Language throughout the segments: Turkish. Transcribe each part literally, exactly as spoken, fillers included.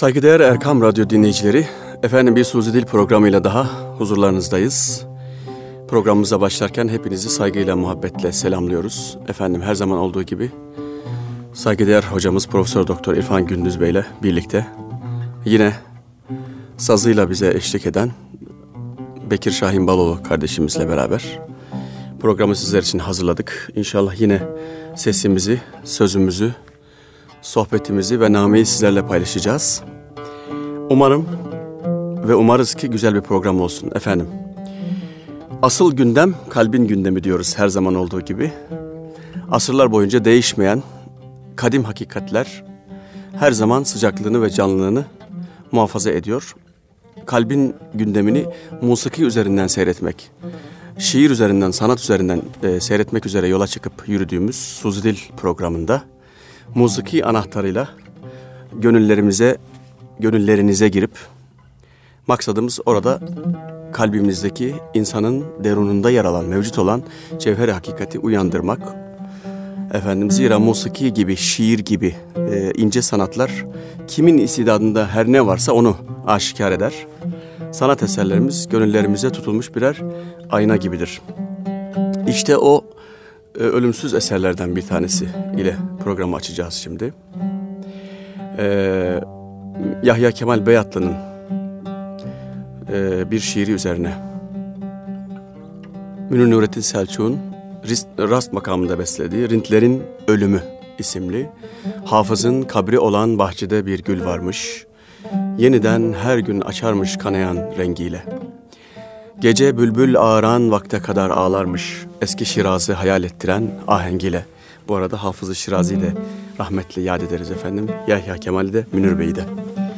Saygıdeğer Erkam Radyo dinleyicileri, efendim bir Suzi Dil programıyla daha huzurlarınızdayız. Programımıza başlarken hepinizi saygıyla, muhabbetle selamlıyoruz. Efendim her zaman olduğu gibi saygıdeğer hocamız Profesör Doktor İrfan Gündüz Bey ile birlikte yine sazıyla bize eşlik eden Bekir Şahin Baloğlu kardeşimizle beraber programı sizler için hazırladık. İnşallah yine sesimizi, sözümüzü, sohbetimizi ve nameyi sizlerle paylaşacağız. Umarım ve umarız ki güzel bir program olsun efendim. Asıl gündem kalbin gündemi diyoruz her zaman olduğu gibi. Asırlar boyunca değişmeyen kadim hakikatler her zaman sıcaklığını ve canlılığını muhafaza ediyor. Kalbin gündemini musiki üzerinden seyretmek, şiir üzerinden, sanat üzerinden e, seyretmek üzere yola çıkıp yürüdüğümüz Suzi Dil programında musiki anahtarıyla gönüllerimize, gönüllerinize girip maksadımız orada kalbimizdeki insanın derununda yer alan, mevcut olan cevher-i hakikati uyandırmak. Efendim zira musiki gibi, şiir gibi e, ince sanatlar kimin istidadında her ne varsa onu aşikar eder. Sanat eserlerimiz gönüllerimize tutulmuş birer ayna gibidir. İşte o e, ölümsüz eserlerden bir tanesi ile programı açacağız şimdi. E, Yahya Kemal Beyatlı'nın e, bir şiiri üzerine Münir Nurettin Selçuk'un Rast makamında beslediği Rintlerin Ölümü isimli Hafız'ın kabri olan bahçede bir gül varmış. Yeniden her gün açarmış kanayan rengiyle. Gece bülbül ağıran vakte kadar ağlarmış. Eski Şiraz'ı hayal ettiren ahengiyle. Bu arada Hafız-ı Şirazi'yi de rahmetle yad ederiz efendim. Yahya Kemal'i de, Münir Bey'i de.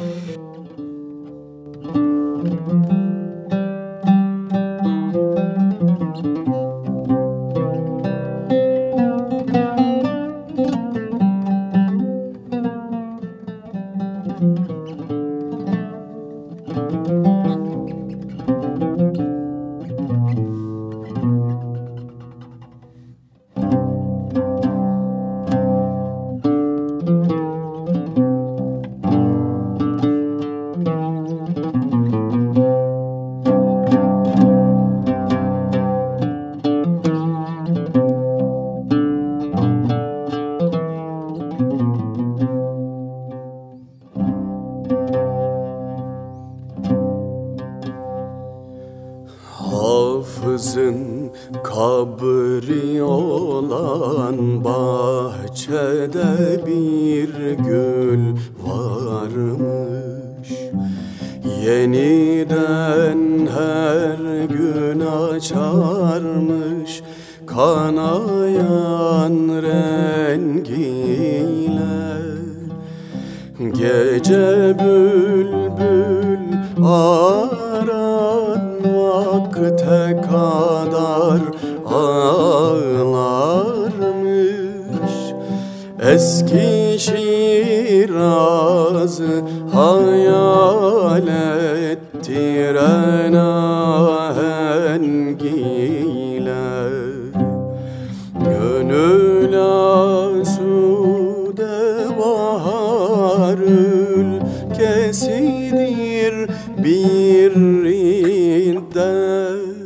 Hafız'ın kabri olan bahçede bir gül varmış. Yeniden her gün açarmış kanayan rengiyle. Gece bülbül aran vakte kadar ağlarmış. Eski Şiraz'ı hayal ettiren ahengiyle. Gönül asude bahar ülkesidir birinde.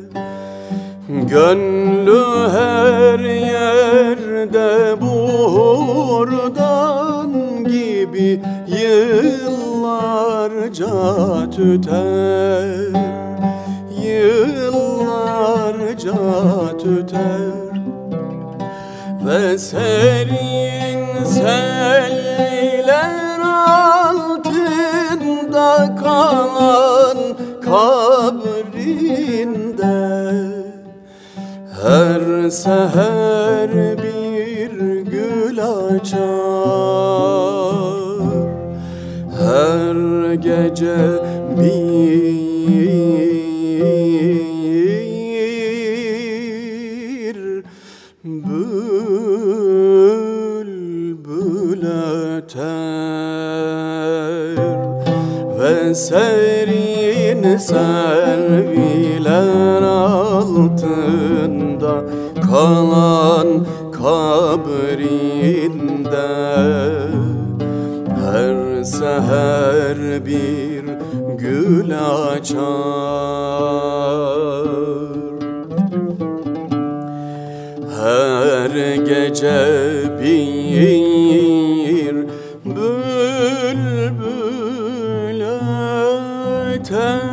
Gönlü her yerde buhurdan gibi yıllarca tüter, yıllarca tüter. Ve serin seller altında kalan kabrinde her seher bir gül açar, her gece bir bülbül öter. Ve serin selviler altında kalan kabrinde her seher bir gül açar, her gece bir bülbül öter.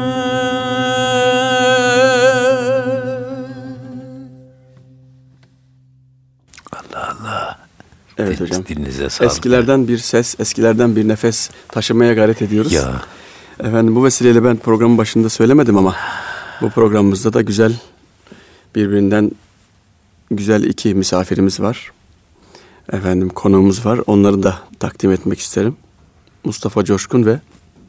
Allah Allah. Evet hocam. Dilinize sağlık. Eskilerden bir ses, eskilerden bir nefes taşımaya gayret ediyoruz. Ya. Efendim bu vesileyle ben programın başında söylemedim ama bu programımızda da güzel, birbirinden güzel iki misafirimiz var. Efendim konuğumuz var. Onları da takdim etmek isterim. Mustafa Coşkun ve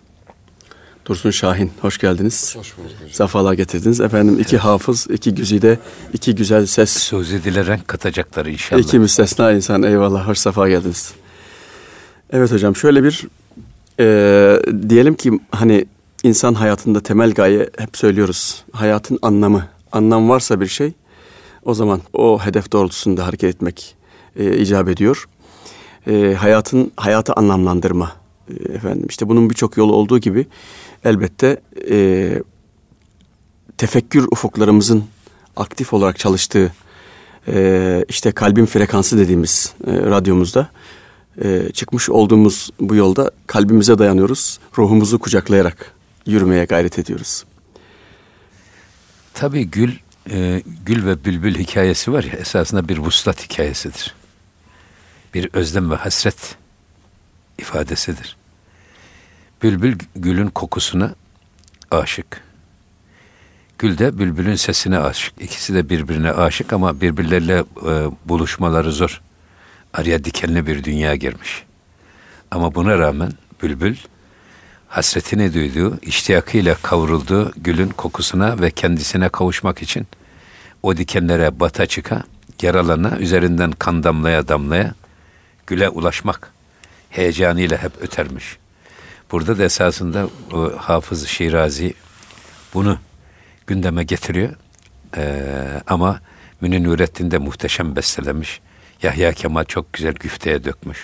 Dursun Şahin. Hoş geldiniz. Hoş bulduk hocam. Safalar getirdiniz. Efendim iki evet. hafız, iki güzide, iki güzel ses. Söz edilen renk katacaklar inşallah. İki müstesna insan. Eyvallah. Hoş safa geldiniz. Evet hocam şöyle bir e, diyelim ki hani insan hayatında temel gaye hep söylüyoruz. Hayatın anlamı. Anlam varsa bir şey o zaman o hedef doğrultusunda hareket etmek e, icap ediyor. E, hayatın hayatı anlamlandırma. E, efendim işte bunun birçok yolu olduğu gibi elbette e, tefekkür ufuklarımızın aktif olarak çalıştığı e, işte kalbin frekansı dediğimiz e, radyomuzda e, çıkmış olduğumuz bu yolda kalbimize dayanıyoruz. Ruhumuzu kucaklayarak yürümeye gayret ediyoruz. Tabii gül, e, gül ve bülbül hikayesi var ya, esasında bir vuslat hikayesidir. Bir özlem ve hasret ifadesidir. Bülbül gülün kokusuna aşık. Gül de bülbülün sesine aşık. İkisi de birbirine aşık ama birbirleriyle e, buluşmaları zor. Araya dikenli bir dünya girmiş. Ama buna rağmen bülbül hasretini duyduğu, iştiyakıyla kavrulduğu gülün kokusuna ve kendisine kavuşmak için o dikenlere bata çıka, yaralana, üzerinden kan damlaya damlaya güle ulaşmak heyecanıyla hep ötermiş. Burada da esasında o Hafız Şirazi bunu gündeme getiriyor. Ee, ama Münir Nurettin de muhteşem bestelemiş. Yahya Kemal çok güzel güfteye dökmüş.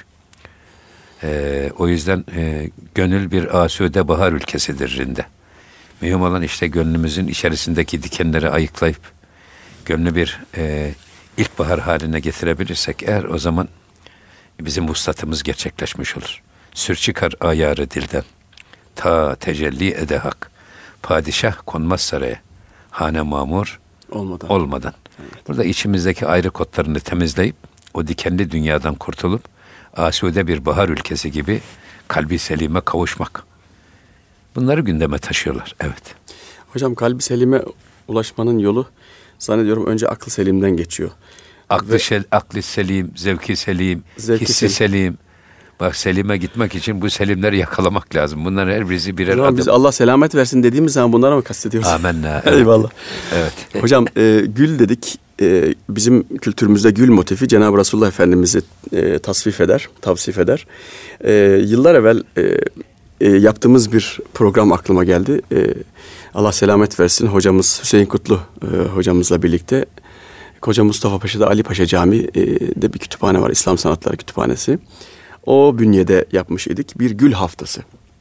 Ee, o yüzden e, gönül bir asude bahar ülkesidir rinde. Mühim olan işte gönlümüzün içerisindeki dikenleri ayıklayıp gönlü bir e, ilkbahar haline getirebilirsek eğer, o zaman bizim vuslatımız gerçekleşmiş olur. Sür çıkar ayarı dilden, ta tecelli ede hak. Padişah konmaz saraya, hane mamur olmadan. olmadan. Evet. Burada içimizdeki ayrı kodlarını temizleyip o dikenli dünyadan kurtulup asude bir bahar ülkesi gibi kalbi selime kavuşmak. Bunları gündeme taşıyorlar. Evet. Hocam kalbi selime ulaşmanın yolu zannediyorum önce aklı selimden geçiyor. Aklı, Ve, şel, aklı selim, zevki selim, zevki hissi selim. selim. Bak selime gitmek için bu selimleri yakalamak lazım. Bunların her birisi birer hocam, adım. Biz Allah selamet versin dediğimiz zaman bunlara mı kastediyoruz? Amenna. Evet. Eyvallah. Evet. Hocam e, gül dedik. E, bizim kültürümüzde gül motifi Cenab-ı Resulullah Efendimiz'i e, tasvif eder, tavsif eder. E, yıllar evvel e, e, yaptığımız bir program aklıma geldi. E, Allah selamet versin hocamız Hüseyin Kutlu e, hocamızla birlikte Koca Mustafa Paşa'da Ali Paşa Camii'de bir kütüphane var, İslam Sanatları Kütüphanesi. O bünyede yapmış idik bir gül haftası.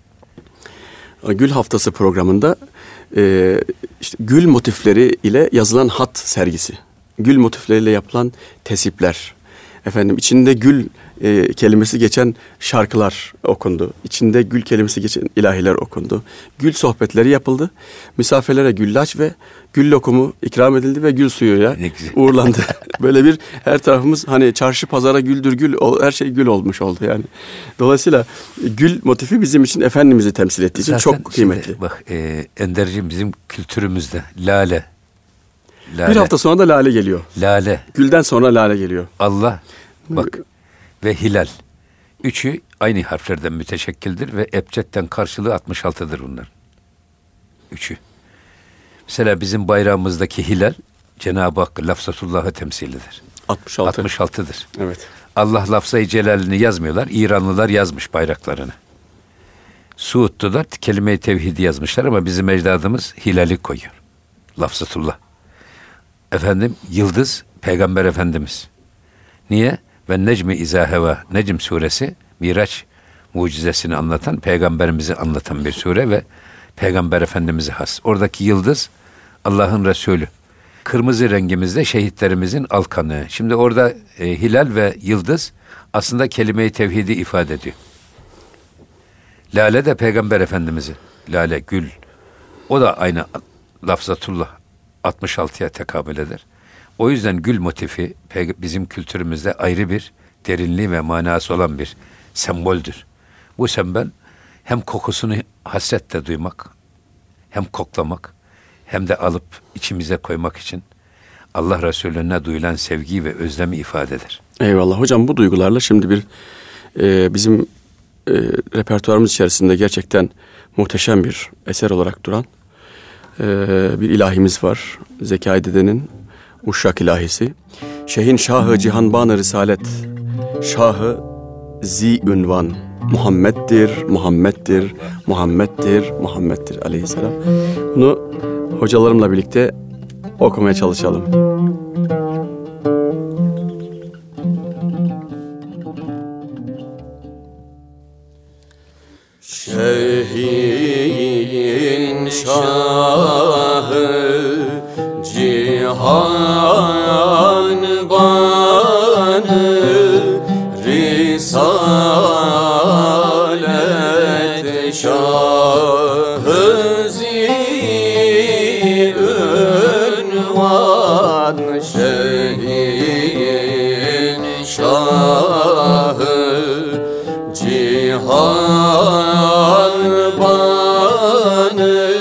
Gül haftası programında e, işte gül motifleri ile yazılan hat sergisi, gül motifleriyle yapılan tesipler, efendim içinde gül e, kelimesi geçen şarkılar okundu, içinde gül kelimesi geçen ilahiler okundu, gül sohbetleri yapıldı, misafirlere güllaç ve gül lokumu ikram edildi ve gül suyuyla uğurlandı. Böyle bir her tarafımız hani çarşı pazara güldür gül, her şey gül olmuş oldu yani. Dolayısıyla gül motifi bizim için Efendimiz'i temsil ettiği için zaten çok kıymetli. Şimdi, bak e, Enderciğim, bizim kültürümüzde lale, lale. Bir hafta sonra da lale geliyor. Lale. Gülden sonra lale geliyor. Allah bak ve hilal. Üçü aynı harflerden müteşekkildir ve ebcedden karşılığı altmış altıdır bunlar. Üçü. Mesela bizim bayrağımızdaki hilal Cenab-ı Hakk'ı lafzatullah'ı temsil eder. altmış altı. altmış altıdır. Evet. Allah lafzayı celalini yazmıyorlar. İranlılar yazmış bayraklarını. Suudlular kelime-i tevhidi yazmışlar ama bizim ecdadımız hilali koyuyor. Lafzatullah. Efendim yıldız Peygamber Efendimiz. Niye? Ve necmi izâ heva. Necm suresi Miraç mucizesini anlatan, peygamberimizi anlatan bir sure ve Peygamber Efendimiz'e has. Oradaki yıldız Allah'ın Resulü. Kırmızı rengimizde şehitlerimizin alkanı. Şimdi orada e, hilal ve yıldız aslında kelime-i tevhidi ifade ediyor. Lale de Peygamber Efendimiz'i. Lale, gül. O da aynı lafzatullah altmış altıya tekabül eder. O yüzden gül motifi bizim kültürümüzde ayrı bir derinliği ve manası olan bir semboldür. Bu sembol hem kokusunu hasretle duymak, hem koklamak, hem de alıp içimize koymak için Allah Resulüne duyulan sevgiyi ve özlemi ifade eder. Eyvallah hocam, bu duygularla şimdi bir e, bizim e, repertuarımız içerisinde gerçekten muhteşem bir eser olarak duran e, bir ilahimiz var. Zekai Dede'nin Uşşak ilahisi. Şeyhin Şahı Cihanban-ı Risalet, Şahı Zi Ünvan, Muhammed'dir, Muhammed'dir, Muhammed'dir, Muhammed'dir aleyhisselam. Bunu hocalarımla birlikte okumaya çalışalım. Şeyhin Şahı Cihan Banı Risalet Şahı Zi Ünvan, Şeyhin Şahı Cihan Banı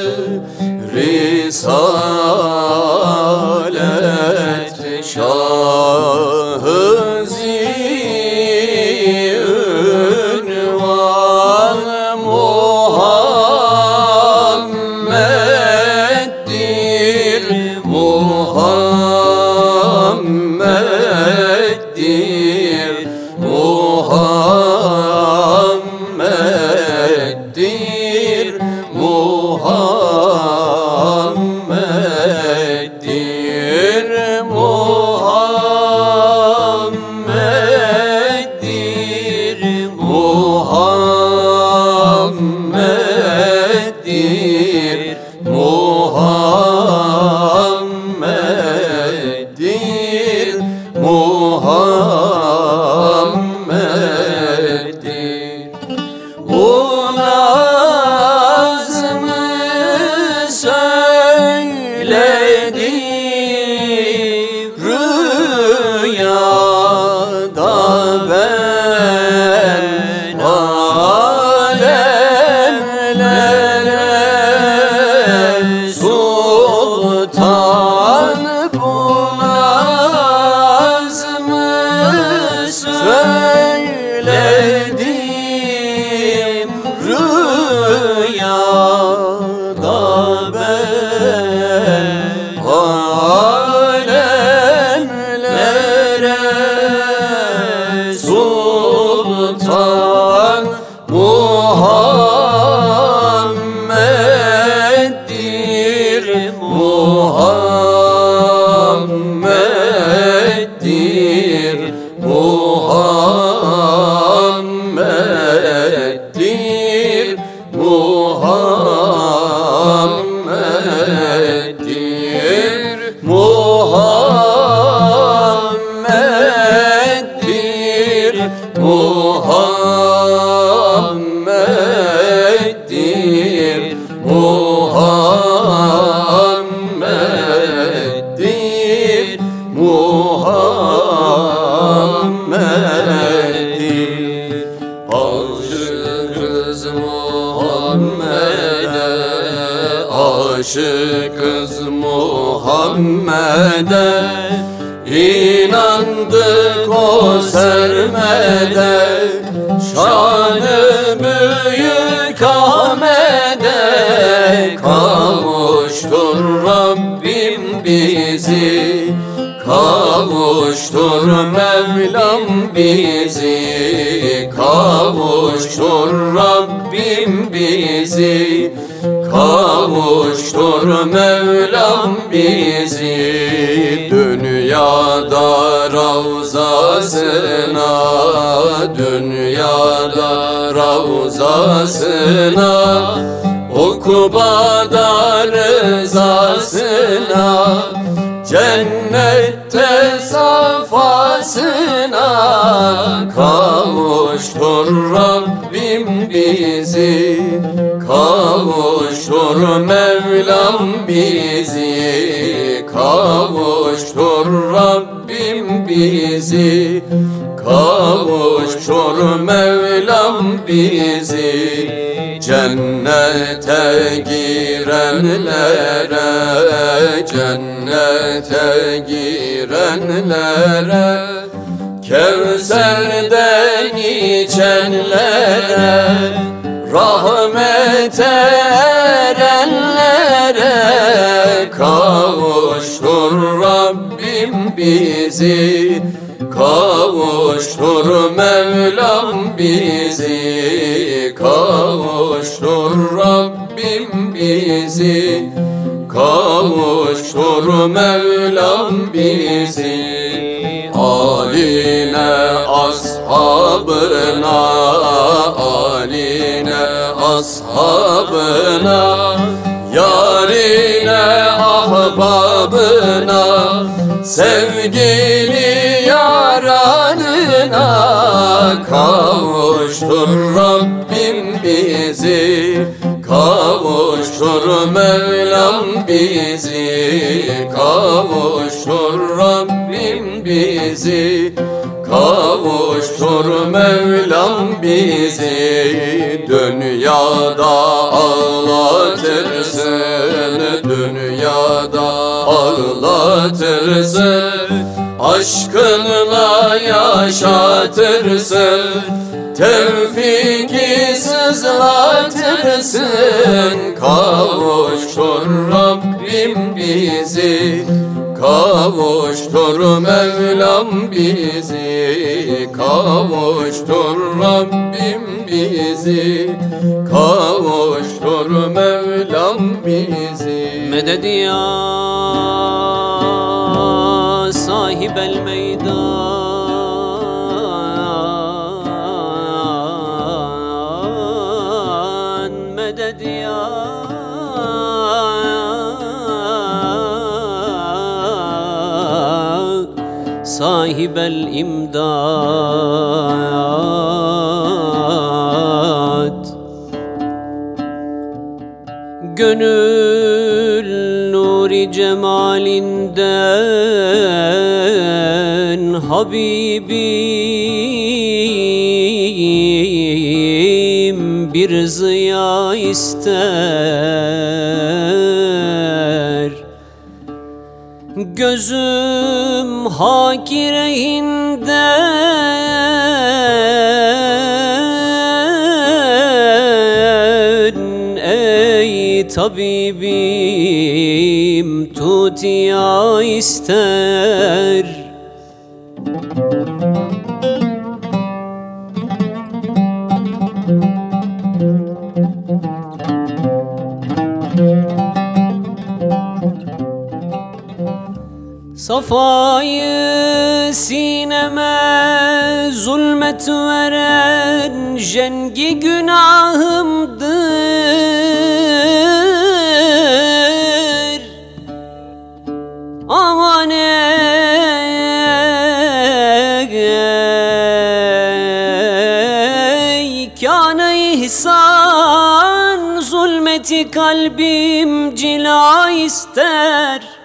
Risalet Şahı Zi Ünvan, Muhammed'dir, Muhammed'dir, Muhammed'dir, Muhammed'dir, Muhammed'dir, Muhammed'dir, Muhammed'dir, Muhammed'dir. Bu nazmı söyledi rüyada ben alemlere sultan. Bu nazmı söyledim rüyada ben alemlere sultan. Muhammed'dir, Muhammed'dir, Muhammed'dir, Muhammed'dir, Muhammed'dir, Muhammed'dir, Muhammed'dir, Muhammed'dir. Aşıkız Muhammed'e, aşıkız Muhammed'e, İnandık o sermede, şanı büyük Ahmet'e. Kavuştur Rabbim bizi, kavuştur Mevlam bizi, kavuştur Rabbim bizi, kavuştur Mevlam bizi. Dünyada ravzasına, dünyada ravzasına, ukbada rızasına, cennette safasına kavuştur Rabbim bizi, kavuştur Mevlam bizi, kavuştur Rabbim bizi, kavuştur Mevlam bizi. Cennete girenlere, cennete girenlere, Kevser'den içenlere, rahmete erenlere kavuştur Rabbim bizi, kavuştur Mevlam bizi, kavuştur Rabbim bizi, kavuştur Mevlam bizi. Aline ashabına, aline ashabına, yarine ahbabına, sevgili yaranına kavuştur Rabbim bizi, kavuştur Mevlam bizi, kavuştur Rabbim bizi, kavuştur Mevlam bizi. Dünyada ağlatırsın, dünyada ağlatırsın, aşkınla yaşatırsın, tevfiki sızlatırsın, kavuştur Rabbim bizi, kavuştur Mevlam bizi, kavuştur Rabbim bizi, kavuştur Mevlam bizi. Meded ya sahibel meydan, meded ya sahibel imdad. Gönül nuri cemalinden Habibim bir ziya ister. Gözüm hakireyinden ey tabibim tutiya ister. Safayı sineme zulmet veren jengi günahımdır. Aman ey kâne ihsan zulmeti kalbim cila ister.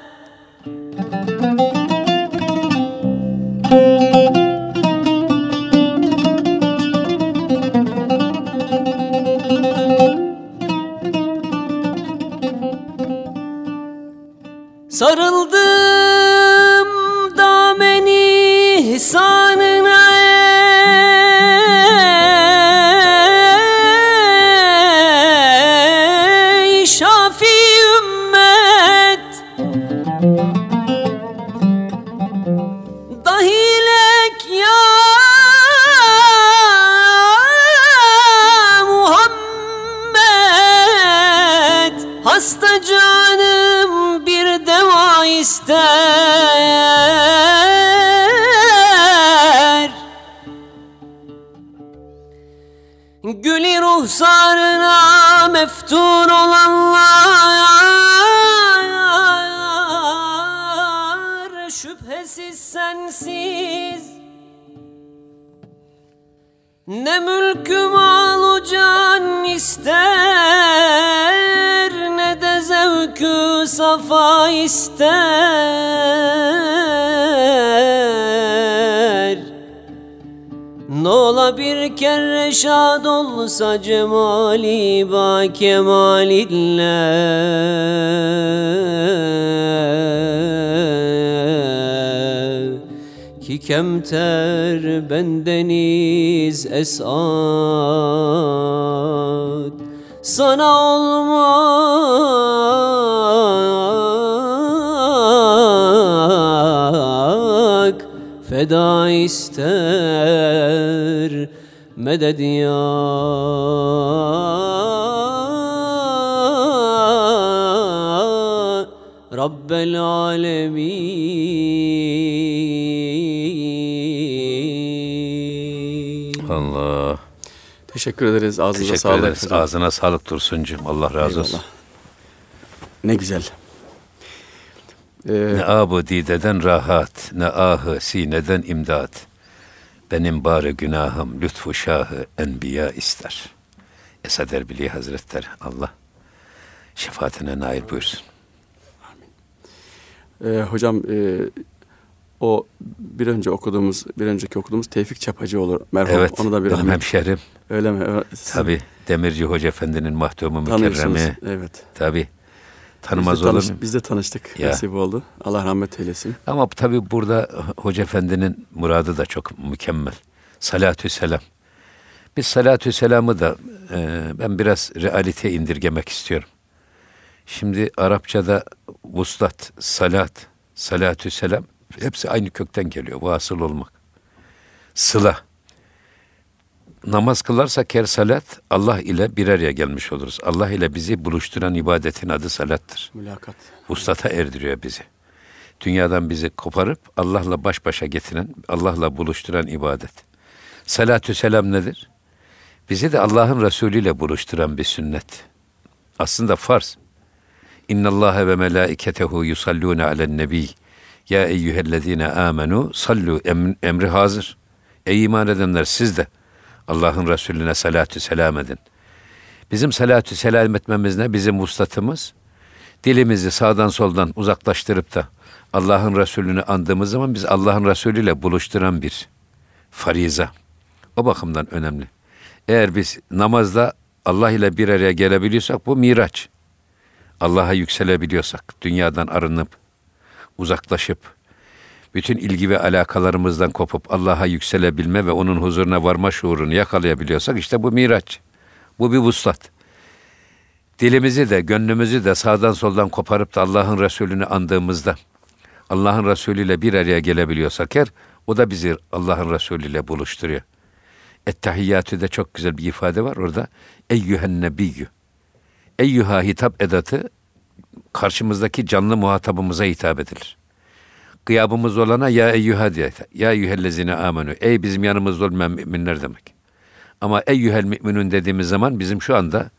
Sarıldım dameni ihsanına ey şafi ümmet. Dahilek ya Muhammed, hasta canım bir deva ister. ruhsarına meftun olanlar şüphesiz sensiz. Ne mülkü malu can ister, ne de zevkü safa ister. Nola bir kere şad olsa cemali ba kemalille. Ki kemter bendeniz esad, sana olmak feda ister medet ya Rabbel alemin. Allah. Teşekkür ederiz. Ağzınıza Teşekkür sağlık. ederiz. Hocam. Ağzına sağlık Dursuncuğum. Allah razı Eyvallah. olsun. Ne güzel. Ee, Ne abu dideden rahat, ne ahı sineden imdat. Benim bari günahım lütfu şahı enbiya ister. Esad Erbili Hazretleri Allah şefaatine nail buyursun. e, hocam e, o bir önce okuduğumuz, bir önceki okuduğumuz Tevfik Çapacıoğlu merhum. Evet, Onu da bir benim rahmet. hemşerim. Öyle mi? Evet, siz Tabii Demirci Hoca Efendi'nin mahdumu tanıyorsunuz. mükerremi. Evet. Tabii. Biz Tanımaz de, olur tanış, mu? biz de tanıştık. Ya. Nasip oldu. Allah rahmet eylesin. Ama tabii burada Hoca Efendi'nin muradı da çok mükemmel. Salatü selam. Biz salatü selamı da e, ben biraz realite indirgemek istiyorum. Şimdi Arapçada vuslat, salat, salatü selam hepsi aynı kökten geliyor. Vasıl olmak. Sıla. Namaz kılarsak her salat Allah ile bir araya gelmiş oluruz. Allah ile bizi buluşturan ibadetin adı salattır. Mülakat. Vuslata erdiriyor bizi. Dünyadan bizi koparıp Allah'la baş başa getiren, Allah'la buluşturan ibadet. Salatü selam nedir? Bizi de Allah'ın Resulü ile buluşturan bir sünnet. Aslında farz. İnnallâhe ve melâiketehu yusallûne alen nebî. Ya eyyühellezîne âmenû sallu em, emri hazır. Ey iman edenler siz de Allah'ın Resulüne salatü selam edin. Bizim salatü selam etmemiz ne? Bizim vuslatımız dilimizi sağdan soldan uzaklaştırıp da Allah'ın Resulü'nü andığımız zaman biz Allah'ın Resulü ile buluşturan bir fariza. O bakımdan önemli. Eğer biz namazda Allah ile bir araya gelebiliyorsak bu miraç. Allah'a yükselebiliyorsak, dünyadan arınıp, uzaklaşıp, bütün ilgi ve alakalarımızdan kopup Allah'a yükselebilme ve onun huzuruna varma şuurunu yakalayabiliyorsak işte bu miraç. Bu bir vuslat. Dilimizi de, gönlümüzü de sağdan soldan koparıp da Allah'ın Resulü'nü andığımızda, Allah'ın Resulü ile bir araya gelebiliyorsak eğer, o da bizi Allah'ın Resulü ile buluşturuyor. Ettehiyyatü'de çok güzel bir ifade var orada. Eyyühen nebiyyü. Eyyüha hitap edatı karşımızdaki canlı muhatabımıza hitap edilir. Gıyabımız olana ya eyyüha diye. Ya eyyühellezine amenü. Ey bizim yanımızda olmayan müminler demek. Ama eyyühel müminun dediğimiz zaman bizim şu anda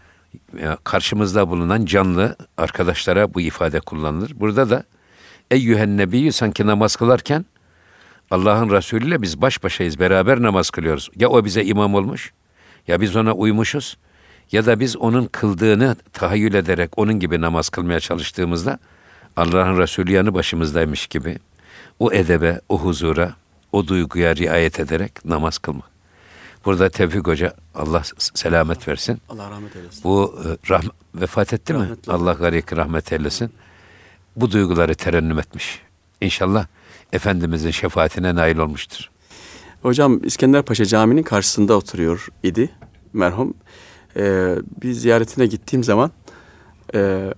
karşımızda bulunan canlı arkadaşlara bu ifade kullanılır. Burada da eyyühen nebiyyü sanki namaz kılarken Allah'ın Resulü ile biz baş başayız, beraber namaz kılıyoruz. Ya o bize imam olmuş, ya biz ona uymuşuz, ya da biz onun kıldığını tahayyül ederek onun gibi namaz kılmaya çalıştığımızda Allah'ın Resulü yanı başımızdaymış gibi o edebe, o huzura, o duyguya riayet ederek namaz kılmak. Burada Tevfik Hoca, Allah selamet versin. Allah rahmet eylesin. Bu rahm- vefat etti mi? Rahmetli. Allah garik rahmet eylesin. Bu duyguları terennüm etmiş. İnşallah Efendimizin şefaatine nail olmuştur. Hocam İskenderpaşa Camii'nin karşısında oturuyor idi merhum. Ee, bir ziyaretine gittiğim zaman e,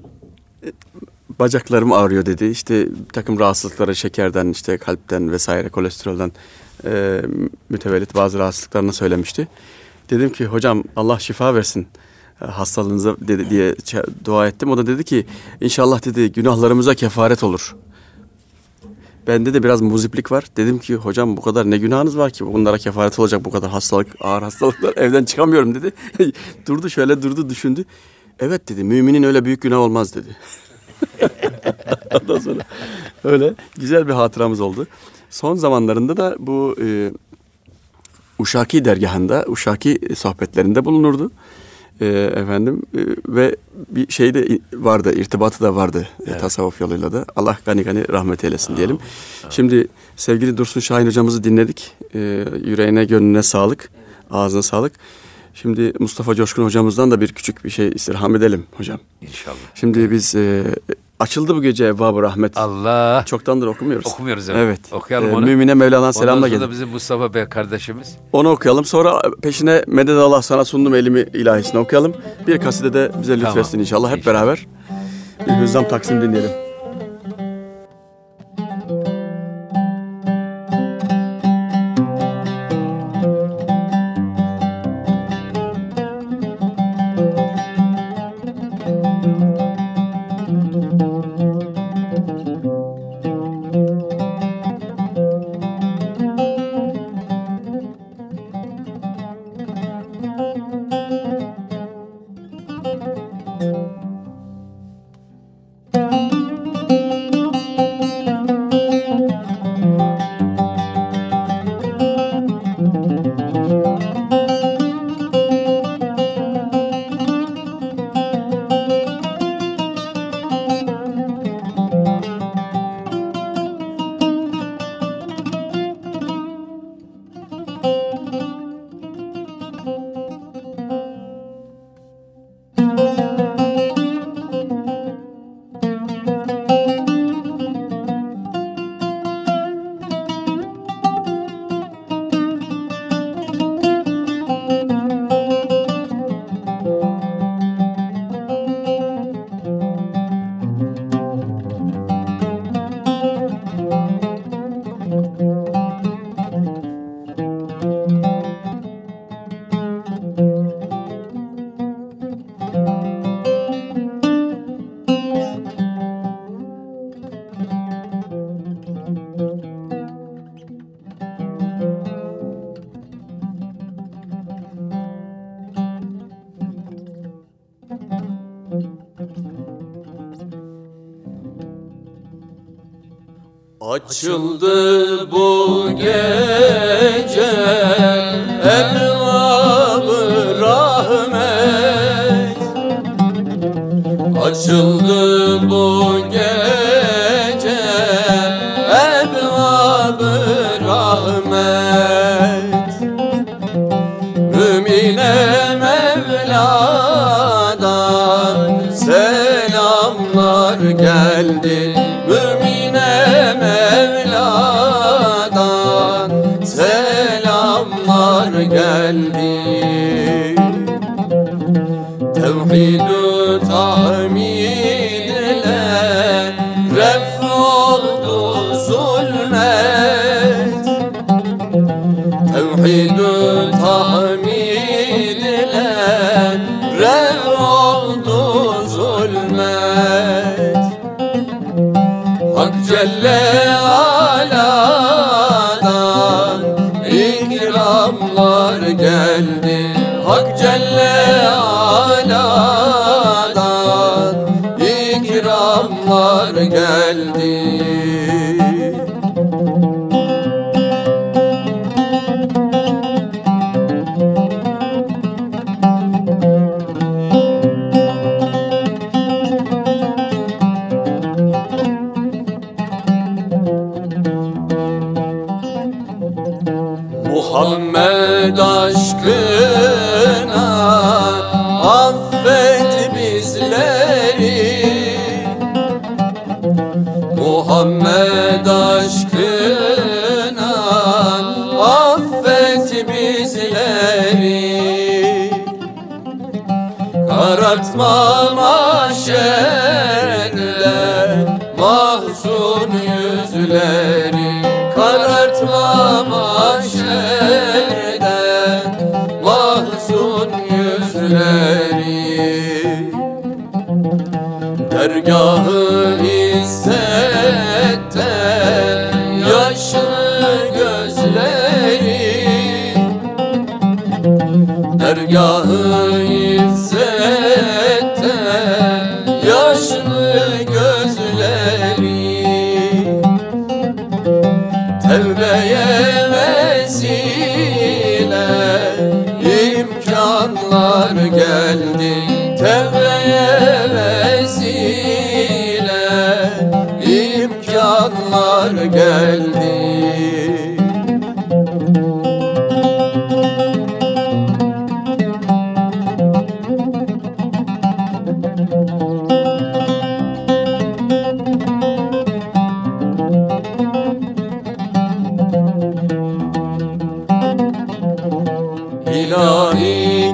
bacaklarım ağrıyor dedi. İşte bir takım rahatsızlıkları şekerden, işte kalpten vesaire, kolesterolden e, mütevellit bazı rahatsızlıklarını söylemişti. Dedim ki hocam Allah şifa versin hastalığınıza dedi, diye dua ettim. O da dedi ki inşallah dedi günahlarımıza kefaret olur. Bende de biraz muziplik var. Dedim ki hocam bu kadar ne günahınız var ki bunlara kefaret olacak bu kadar hastalık, ağır hastalıklar, evden çıkamıyorum dedi. Durdu şöyle durdu düşündü. Evet dedi, müminin öyle büyük günah olmaz dedi. Ondan sonra öyle güzel bir hatıramız oldu. Son zamanlarında da bu e, Uşaki dergahında, Uşaki sohbetlerinde bulunurdu. E, efendim e, ve bir şey de vardı, irtibatı da vardı evet. e, tasavvuf yoluyla da. Allah gani gani rahmet eylesin diyelim. Tamam. Şimdi sevgili Dursun Şahin hocamızı dinledik. E, yüreğine, gönlüne sağlık, ağzına sağlık. Şimdi Mustafa Coşkun hocamızdan da bir küçük bir şey istirham edelim hocam. İnşallah. Şimdi biz e, açıldı bu gece Evvab-ı Rahmet. Allah. Çoktandır okumuyoruz. Okumuyoruz evet. Evet. Okuyalım e, onu. Mümine Mevlana'dan selamla gelin. Ondan sonra bizim Mustafa Bey kardeşimiz. Onu okuyalım. Sonra peşine Medet Allah sana sundum elimi ilahisini okuyalım. Bir kaside de bize lütfetsin tamam. inşallah. Hep inşallah. Beraber bir Hüzzam Taksim dinleyelim. Açıldı bu gece Evvab-ı Rahmet. Açıldı bu gece Evvab-ı Rahmet. Mümine Mevla'dan selamlar geldi. Mümine Mevla'dan selamlar geldi. Tevhid-ü tahmidle ref oldu zulmet. Tevhid-ü tahmidle ref oldu zulmet. Hak Celle Ala'dan ikramlar geldi. Hak Celle Ala'dan ikramlar geldi. Muhammed aşkına affet bizleri. Muhammed aşkına affet bizleri. Karartma mahşerde mahzun yüzleri. Karartma mahşerde mahzun yüzleri. Dergah-ı İzzet'te dergahı izzette yaşlı gözleri tevbeye vesile imkanlar geldi, tevbeye vesile imkanlar geldi. İlahi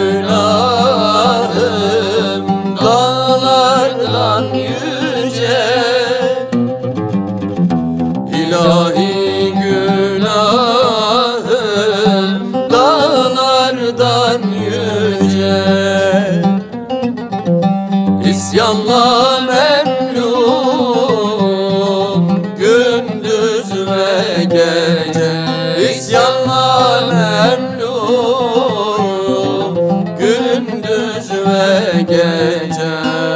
günahım dağlardan yüce, İlahi günahım dağlardan yüce, İsyanla memnun gündüz ve gece, İsyanla memnun gündüz ve gece.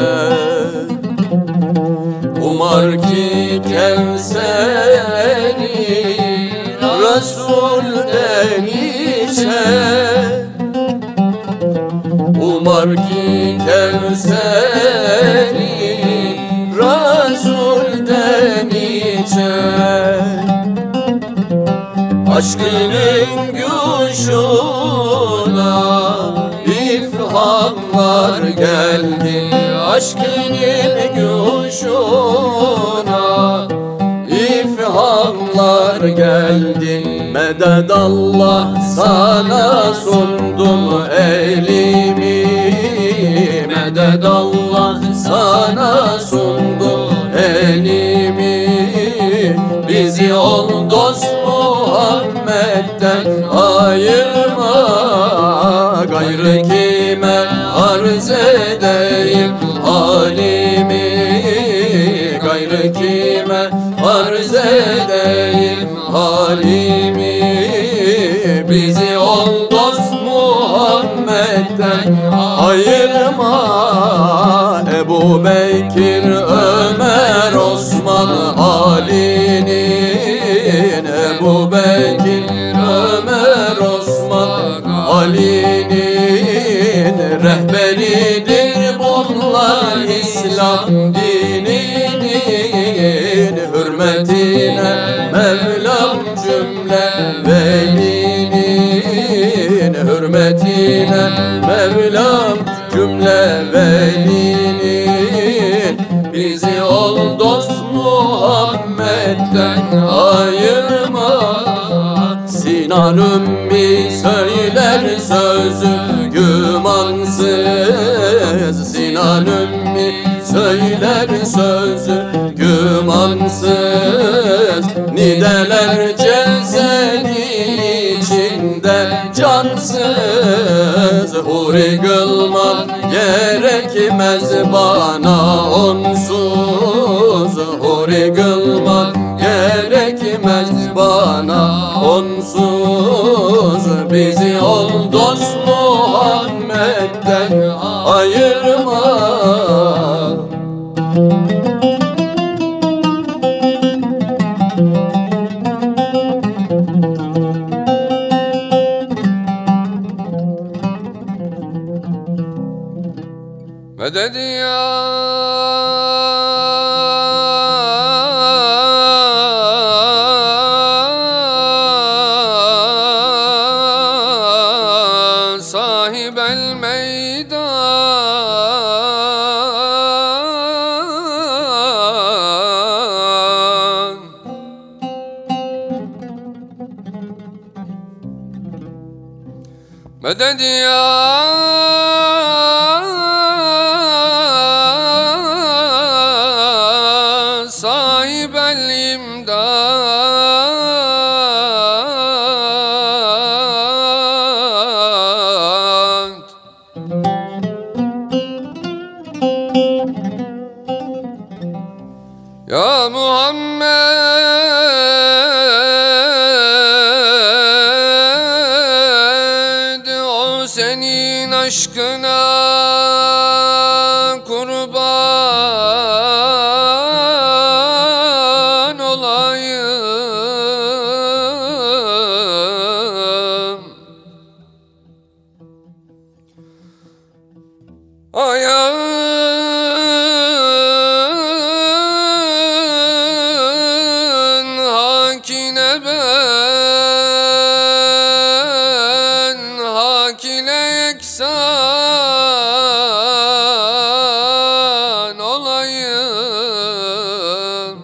Umar ki Kevser'i Resul'den içe, Umar ki Kevser'i Resul'den içe. Aşkının guşuna ifhamlar geldi, aşkının guşuna ifhamlar geldi. Medet Allah sana sundum elimi, medet Allah sana sundum elimi. Bizi ol dost Muhammed'den ayırma, gayrı kime arz edeyim halimi, gayrı kime arz edeyim halimi. Bizi ol dost Muhammed'den ayırma, Ebu Bekir, Ömer, Osman, Ali'nin, Ebu Bekir, Ömer, Osman, Ali'nin rehberidir bunlar İslam dininin. Hürmetine Mevlam cümle velinin, hürmetine Mevlam cümle velinin. Bizi ol dost Muhammed'den ayırma. Sinan Ümmi söyler sözü gümansız, Sinan Ümmi söyler sözü gümansız. Nideler cesedi içinde cansız, huri gılman gerekmez bana onsuz, huri gılman gerekmez bana onsuz. Bizi ol dost Muhammed'den ayırma. Medet ya sahibel meydan, medet ya sahibel imdad. ayağın hakine ben hak ile yeksan olayım.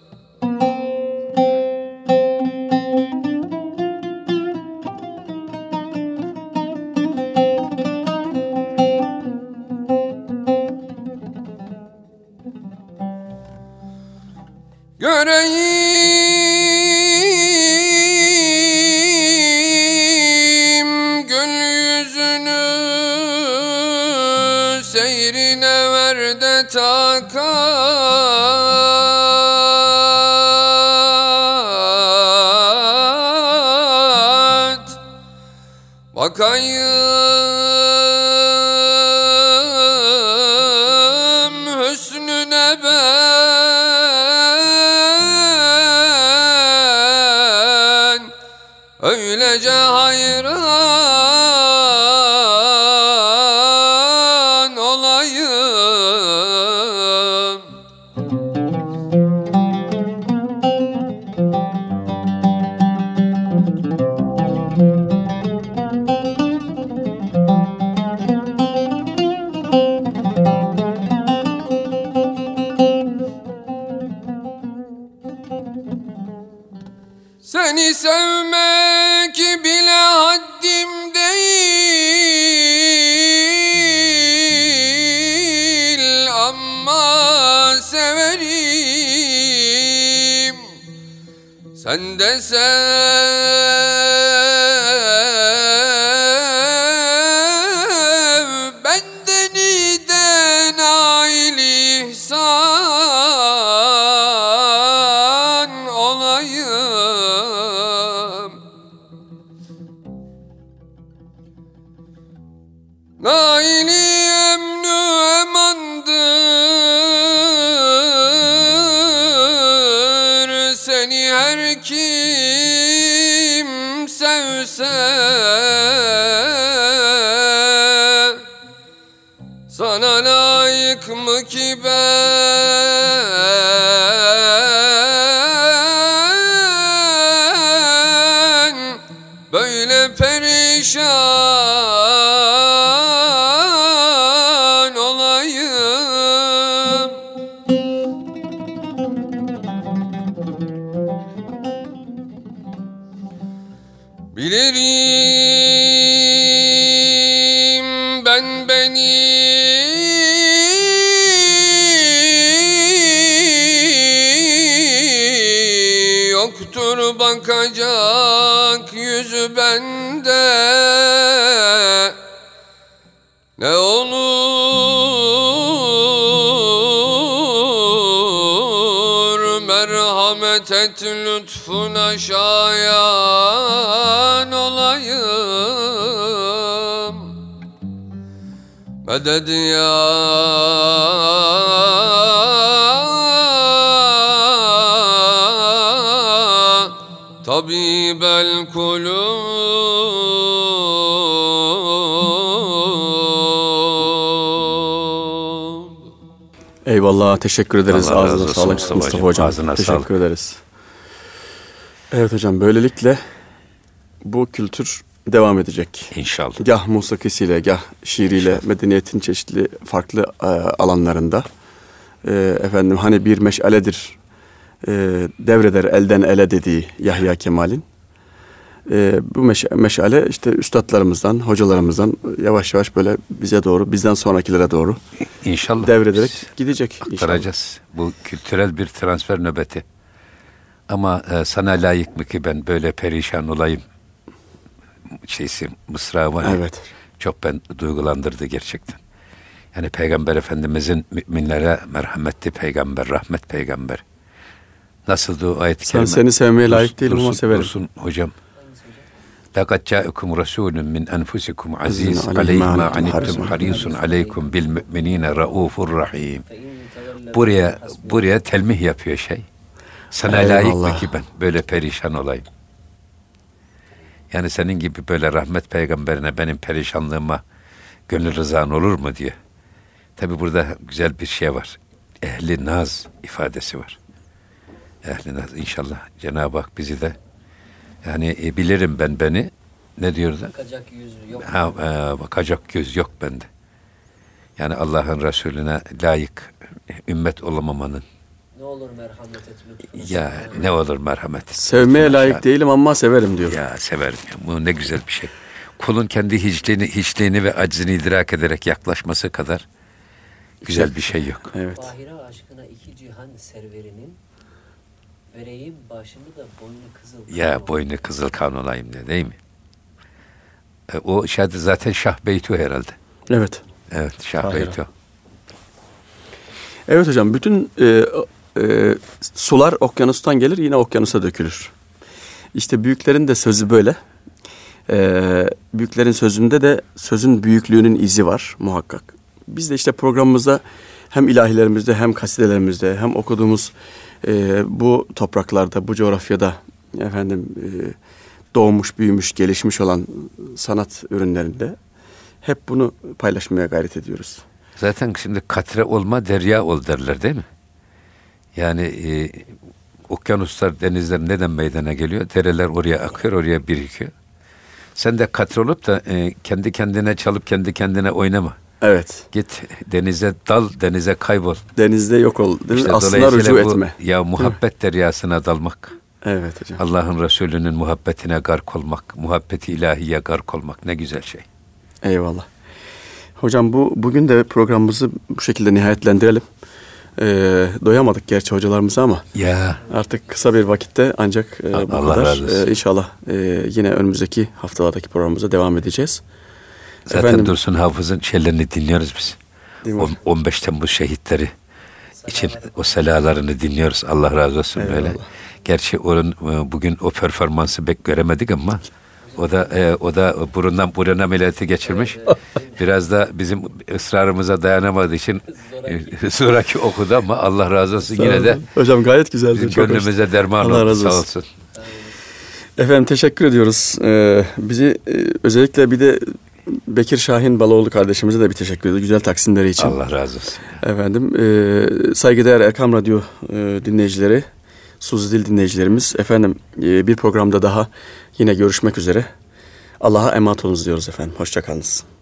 Göreyim gül yüzünü, seyrine ver de takat. Bakayım hüsnüne ben, öylece hayran olayım. Seni sevmek bile haddim değil, ama severim. Sen de sev, benden iden nail ihsan olayım. Naili emnü emandır, seni her kim sevse sana layık mı ki ben böyle perişan olayım. Bilirim ben beni yoktur bakacak yüzü bende. Ne olur merhamet et, lütfuna şayan olayım. Medet ya tabibel kulub. Eyvallah, teşekkür ederiz. Allah razı Ağzına olsun sağlık Mustafa Mustafa hocam. hocam. Ağzına Teşekkür sağlık. ederiz. Evet hocam, böylelikle bu kültür devam edecek. İnşallah. Gah musikisiyle, gah şiiriyle, medeniyetin çeşitli farklı e, alanlarında. E, efendim hani bir meşaledir, e, devreder elden ele dediği Yahya Kemal'in. E, bu meş- meşale işte üstadlarımızdan, hocalarımızdan yavaş yavaş böyle bize doğru, bizden sonrakilere doğru İnşallah. devrederek gidecek. Aktaracağız. Bu kültürel bir transfer nöbeti. Ama e, sana layık mı ki ben böyle perişan olayım şeysi, mısra var ya, Evet. çok ben duygulandırdı gerçekten. Yani Peygamber Efendimizin müminlere merhametli peygamber, rahmet peygamber. Nasıldı o ayet-i Sen kerime? seni sevmeye layık değilim ama Dursun, severim. Dursun hocam. لَقَدْ جَاءَكُمْ رَسُولٌ مِّنْ أَنْفُسِكُمْ عَزِيزٌ عَلَيْهِ عَلَيْهِ مَا مَا عَنِتُّمْ عَنِتُّمْ حَرِيصٌ عَلَيْكُمْ بِالْمُؤْمِنِينَ رَؤُوفٌ رَحِيمٌ. Buraya buraya telmih yapıyor şey. Sana Eyvallah. layık mı ki ben böyle perişan olayım? Yani senin gibi böyle rahmet peygamberine benim perişanlığıma gönül rızan olur mu diye. Tabi burada güzel bir şey var. Ehli naz ifadesi var. Ehli naz. İnşallah Cenab-ı Hak bizi de, yani e, bilirim ben beni, ne diyor da? Bakacak yüz yok. Ha, e, bakacak göz yok bende. Yani Allah'ın Resulüne layık ümmet olamamanın. Ne olur merhamet et lütfen. Ya ne olur merhamet. Sevmeye Lütfen layık aşağı. değilim ama severim diyor. Ya severim. Ya. Bu ne güzel bir şey. Kulun kendi hiçliğini, hiçliğini ve aczini idrak ederek yaklaşması kadar güzel bir şey yok. Evet. Bahire aşkına iki cihan serverinin vereyim başını da boynu kızıl. Ya boynu kızıl kan olayım de, değil mi? E, o şadı zaten Şah Beytu herhalde. Evet. Evet, Şah Bahire. Beytu. Evet hocam, bütün e, e, sular okyanustan gelir, yine okyanusa dökülür. İşte büyüklerin de sözü böyle. E, büyüklerin sözünde de sözün büyüklüğünün izi var muhakkak. Biz de işte programımızda hem ilahilerimizde hem kasidelerimizde hem okuduğumuz e, bu topraklarda, bu coğrafyada efendim e, doğmuş, büyümüş, gelişmiş olan sanat ürünlerinde hep bunu paylaşmaya gayret ediyoruz. Zaten şimdi katre olma derya ol derler, değil mi? Yani e, okyanuslar, denizler neden meydana geliyor? Dereler oraya akıyor, oraya birikiyor. Sen de katre olup da e, kendi kendine çalıp kendi kendine oynama. Evet. Git denize dal, denize kaybol. Denizde yok ol. Değil mi? İşte Aslına dolayısıyla rücu bu, etme. ya muhabbet deryasına dalmak. Evet hocam. Allah'ın Resulü'nün muhabbetine gark olmak, muhabbeti ilahiye gark olmak ne güzel şey. Eyvallah. Hocam bu bugün de programımızı bu şekilde nihayetlendirelim. Ee, doyamadık gerçi hocalarımıza ama Ya artık kısa bir vakitte ancak e, bu Allah kadar. razı olsun. Ee, inşallah e, yine önümüzdeki haftalardaki programımıza devam edeceğiz. zaten Efendim, Dursun Hafız'ın şeylerini dinliyoruz biz. değil mi hocam? on beş Temmuz şehitleri için o selalarını dinliyoruz. Allah razı olsun. Eyvallah. Böyle. Gerçi onun bugün o performansı pek göremedik ama o da e, o da burundan burun ameliyatı geçirmiş. Biraz da bizim ısrarımıza dayanamadığı için e, sonraki okudu ama Allah razı olsun, Sağ yine olun. de Hocam gayet güzeldi. bizim Çok hoş. gönlümüze derman Allah oldu, razı sağ olsun. olsun. Efendim teşekkür ediyoruz. Ee, bizi e, özellikle bir de Bekir Şahin Baloğlu kardeşimize de bir teşekkür ediyoruz. Güzel taksimleri için. Allah razı olsun. Efendim e, saygıdeğer Erkam Radyo e, dinleyicileri, Suzi Dil dinleyicilerimiz, efendim e, bir programda daha yine görüşmek üzere. Allah'a emanet olunuz diyoruz efendim. Hoşça kalınız.